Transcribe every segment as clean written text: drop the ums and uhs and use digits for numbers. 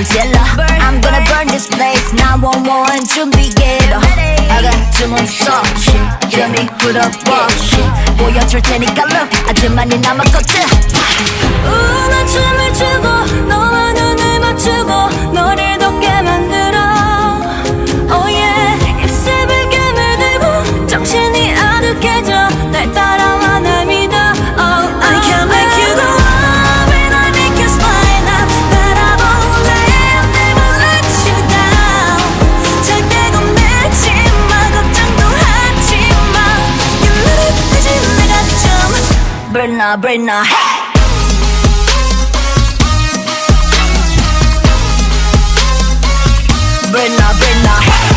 질러 I'm gonna burn this place 911 준비해봐 I got too much sauce 시점이 풀어봐 보여줄 테니까 look 아주 많이 남았거든 난 춤을 추고 너와 눈을 맞추고 너를 돋게 만들어 Oh yeah 입술을 깨물들고 정신이 아득해져 날 따라와 날 믿어 Oh I can make you go up and I make you smile 나 바라볼래 I'll never let you down 절대 겁내지 마 걱정도 하지 마 You love it 대신 내가 좀 Burn now hey Burn now hey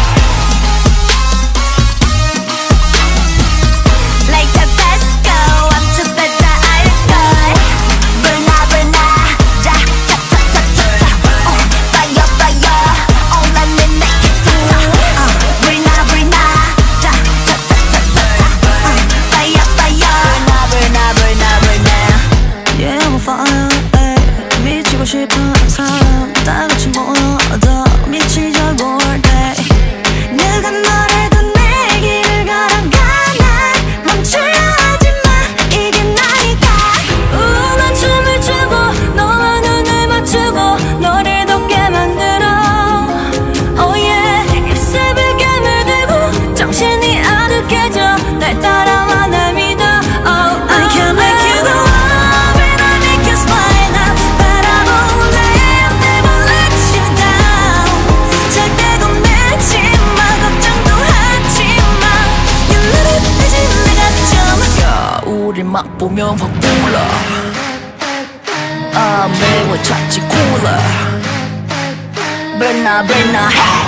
Later let's go I'm too bad that I die Burn now ja ta ta ta ta ta Oh fire Oh let me make it ta ta Burn now ja ta ta ta ta ta Oh fire burn now Yeah I'm on fire ay. 미치고 싶은 사람 다 같이 모여도 미치자 볼 때 누가 뭐래도 내 길을 걸어가 날 멈추려 하지 마 이게 나니까 난 춤을 추고 너와 눈을 맞추고 너를 돋게 만들어 Oh yeah 입술을 깨물들고 정신이 아득해져 날 따라와 날 믿어 Oh I can make you go up and I make you smile 나 바라볼래 I'll never let you down 절대 겁내지 마 걱정도 하지 마 You love it 대신 내가 좀 야 우리 막 보면 확 불러 아 매워 찾지 콜라 Burn now hey